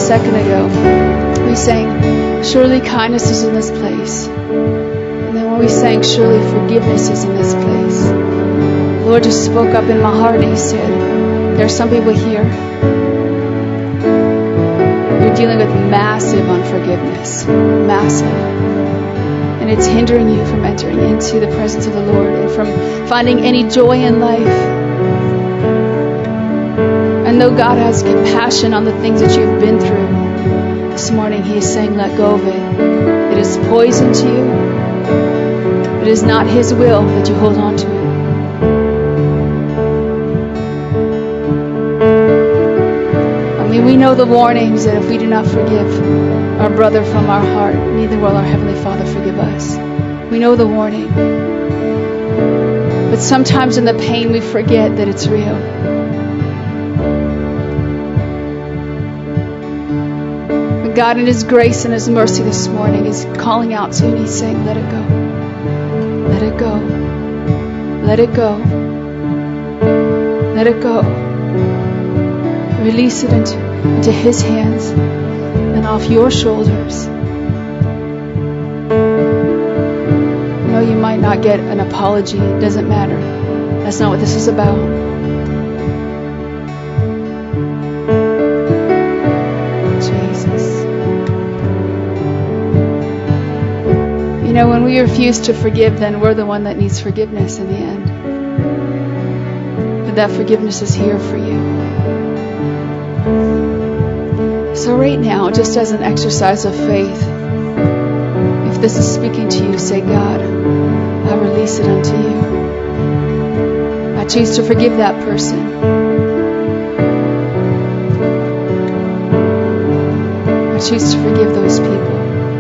second ago, we sang, surely kindness is in this place. And then when we sang, surely forgiveness is in this place, the Lord just spoke up in my heart and He said, there are some people here, you're dealing with massive unforgiveness. Massive. And it's hindering you from entering into the presence of the Lord and from finding any joy in life. And though God has compassion on the things that you've been through, this morning He is saying, let go of it. It is poison to you. It is not His will that you hold on to it. I mean, we know the warnings that if we do not forgive our brother from our heart, neither will our Heavenly Father forgive us. We know the warning. But sometimes in the pain we forget that it's real. But God in His grace and His mercy this morning is calling out to you and He's saying, let it go. Let it go. Let it go. Let it go. Release it into His hands and off your shoulders. No, you might not get an apology. It doesn't matter. That's not what this is about. Jesus. You know, when we refuse to forgive, then we're the one that needs forgiveness in the end. But that forgiveness is here for you. So right now, just as an exercise of faith, if this is speaking to you, say, God, I release it unto you. I choose to forgive that person. I choose to forgive those people.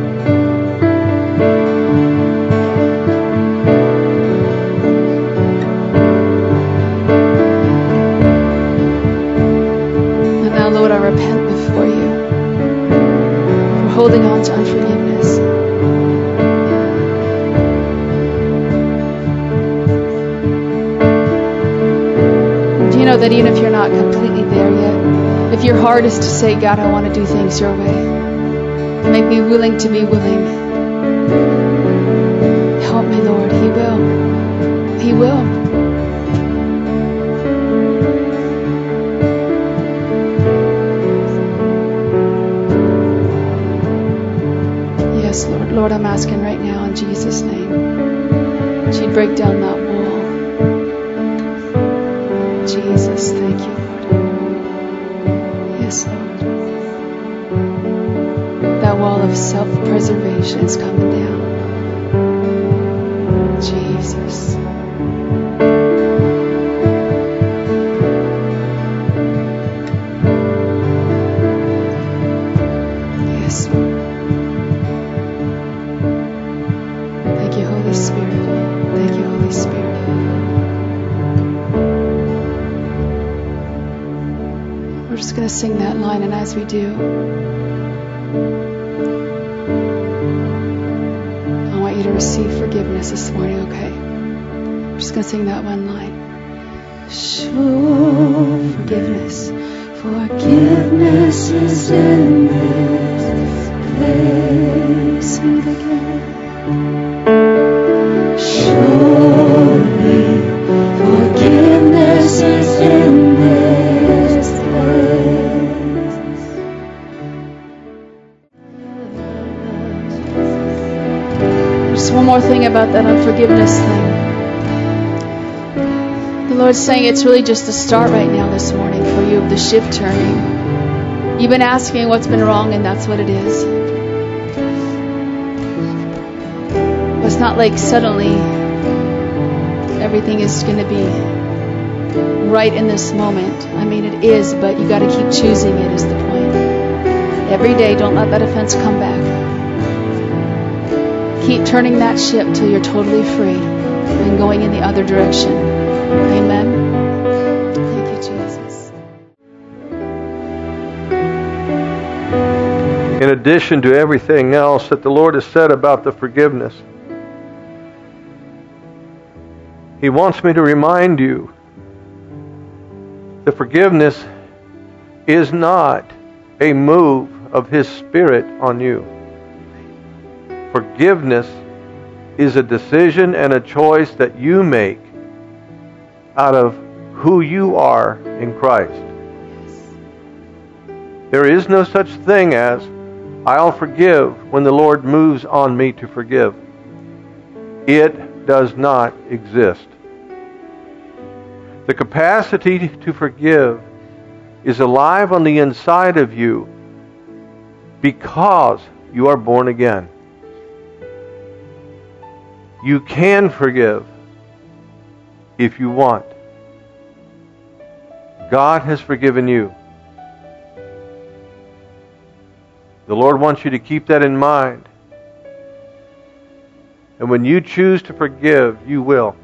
And now, Lord, I repent before you for holding on to unforgiveness. You know that even if you're not completely there yet, if your heart is to say, God, I want to do things your way, make me willing to be willing. Help me, Lord. He will. He will. Yes, Lord. Lord, I'm asking right now in Jesus' name that you'd break down that wall. Jesus, thank you, Lord. Yes, Lord. That wall of self-preservation is coming down. Jesus. Yes, Lord. Thank you, Holy Spirit. Thank you, Holy Spirit. We're just going to sing that line, and as we do, I want you to receive forgiveness this morning, okay? We're just going to sing that one line. Sure forgiveness. Forgiveness is in this place. Sing it again. Surely forgiveness is in this place. Just one more thing about that unforgiveness thing. The Lord's saying it's really just the start right now this morning for you of the shift turning. You've been asking what's been wrong, and that's what it is. But it's not like suddenly everything is going to be right in this moment. I mean, it is, but you got to keep choosing it is the point. Every day, don't let that offense come back. Keep turning that ship till you're totally free and going in the other direction. Amen. Thank you, Jesus. In addition to everything else that the Lord has said about the forgiveness, He wants me to remind you that forgiveness is not a move of His Spirit on you. Forgiveness is a decision and a choice that you make out of who you are in Christ. There is no such thing as, I'll forgive when the Lord moves on me to forgive. It does not exist. The capacity to forgive is alive on the inside of you because you are born again. You can forgive if you want. God has forgiven you. The Lord wants you to keep that in mind. And when you choose to forgive, you will.